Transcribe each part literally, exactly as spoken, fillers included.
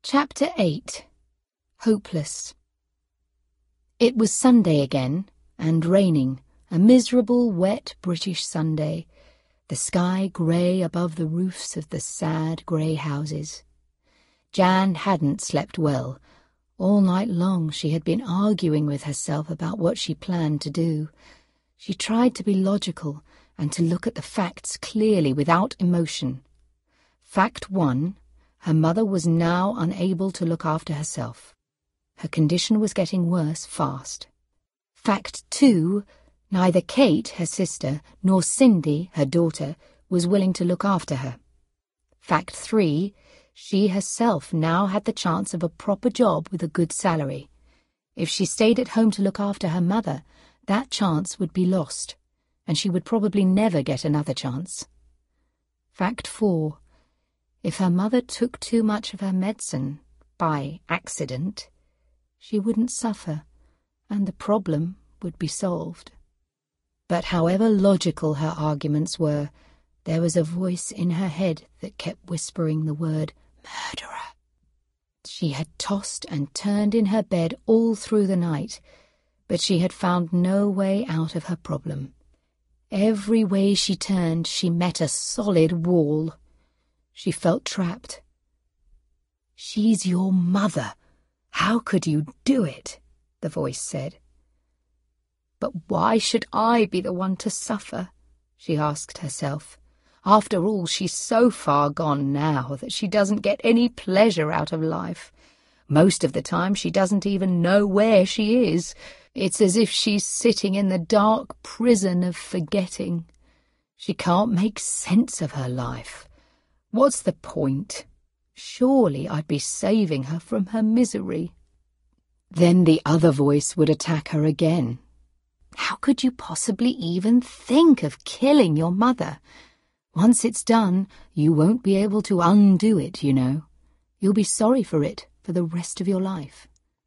Chapter eight. Hopeless. It was Sunday again, and raining, a miserable, wet British Sunday, the sky grey above the roofs of the sad grey houses. Jan hadn't slept well. All night long she had been arguing with herself about what she planned to do. She tried to be logical and to look at the facts clearly without emotion. Fact one. Her mother was now unable to look after herself. Her condition was getting worse fast. Fact two, neither Kate, her sister, nor Cindy, her daughter, was willing to look after her. Fact three, she herself now had the chance of a proper job with a good salary. If she stayed at home to look after her mother, that chance would be lost, and she would probably never get another chance. Fact four, if her mother took too much of her medicine, by accident, she wouldn't suffer, and the problem would be solved. But however logical her arguments were, there was a voice in her head that kept whispering the word murderer. She had tossed and turned in her bed all through the night, but she had found no way out of her problem. Every way she turned, she met a solid wall. She felt trapped. "She's your mother. How could you do it?" the voice said. "But why should I be the one to suffer?" she asked herself. "After all, she's so far gone now that she doesn't get any pleasure out of life. Most of the time she doesn't even know where she is. It's as if she's sitting in the dark prison of forgetting. She can't make sense of her life. What's the point? Surely I'd be saving her from her misery." Then the other voice would attack her again. "How could you possibly even think of killing your mother? Once it's done, you won't be able to undo it, you know. You'll be sorry for it for the rest of your life."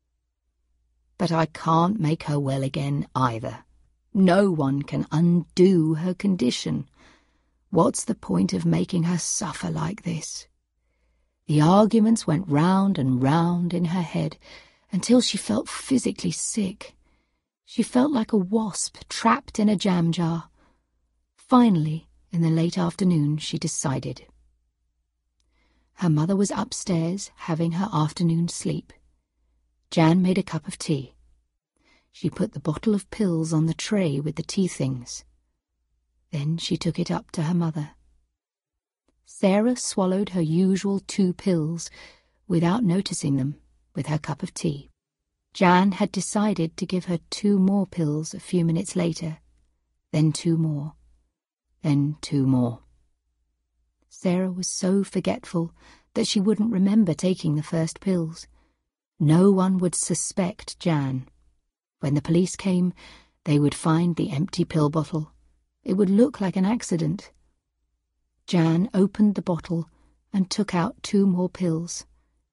"But I can't make her well again either. No one can undo her condition. What's the point of making her suffer like this?" The arguments went round and round in her head until she felt physically sick. She felt like a wasp trapped in a jam jar. Finally, in the late afternoon, she decided. Her mother was upstairs having her afternoon sleep. Jan made a cup of tea. She put the bottle of pills on the tray with the tea things. Then she took it up to her mother. Sarah swallowed her usual two pills without noticing them with her cup of tea. Jan had decided to give her two more pills a few minutes later, then two more, then two more. Sarah was so forgetful that she wouldn't remember taking the first pills. No one would suspect Jan. When the police came, they would find the empty pill bottle. It would look like an accident. Jan opened the bottle and took out two more pills.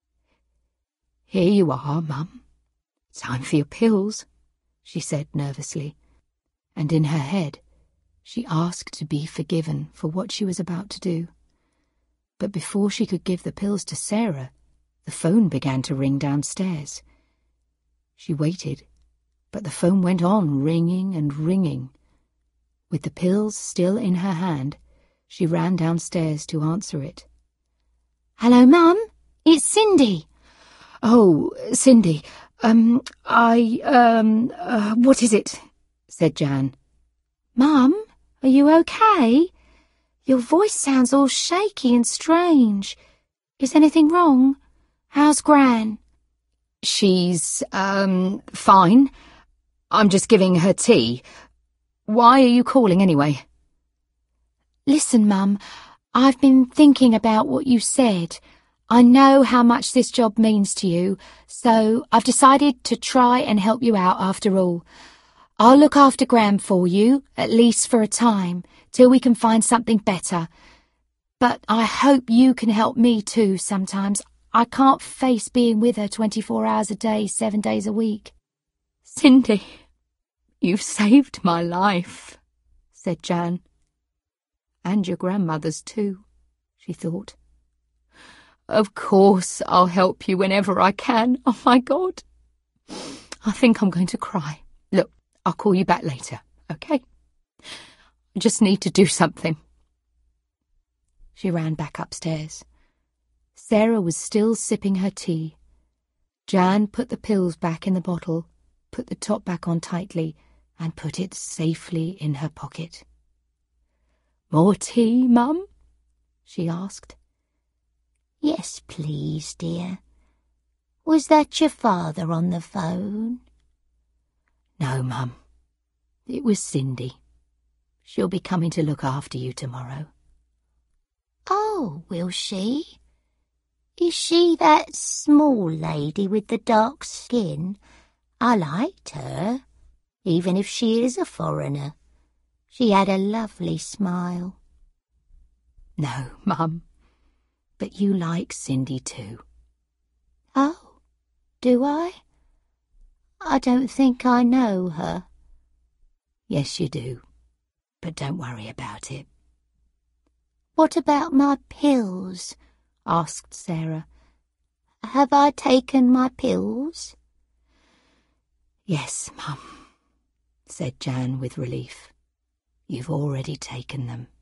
"Here you are, Mum. Time for your pills," she said nervously, and in her head she asked to be forgiven for what she was about to do. But before she could give the pills to Sarah, the phone began to ring downstairs. She waited, but the phone went on ringing and ringing. With the pills still in her hand, she ran downstairs to answer it. "Hello, Mum. It's Cindy." "Oh, Cindy, um, I, um, uh, what is it?" said Jan. "Mum, are you okay? Your voice sounds all shaky and strange. Is anything wrong? How's Gran?" "She's, um, fine. I'm just giving her tea. Why are you calling anyway?" "Listen, Mum, I've been thinking about what you said. I know how much this job means to you, so I've decided to try and help you out after all. I'll look after Gran for you, at least for a time, till we can find something better. But I hope you can help me too sometimes. I can't face being with her twenty-four hours a day, seven days a week." "Cindy, you've saved my life," said Jan. "And your grandmother's too," she thought. Of course I'll help you whenever I can. Oh, my God. I think I'm going to cry. Look, I'll call you back later, okay? I just need to do something. She ran back upstairs. Sarah was still sipping her tea. Jan put the pills back in the bottle, put the top back on tightly, and put it safely in her pocket. "More tea, Mum?" she asked. "Yes, please, dear. Was that your father on the phone?" "No, Mum. It was Cindy. She'll be coming to look after you tomorrow." "Oh, will she? Is she that small lady with the dark skin? I liked her, even if she is a foreigner. She had a lovely smile." "No, Mum. But you like Cindy too." "Oh, do I? I don't think I know her." "Yes, you do. But don't worry about it." "What about my pills?" asked Sarah. "Have I taken my pills?" "Yes, Mum," said Jan with relief. "You've already taken them."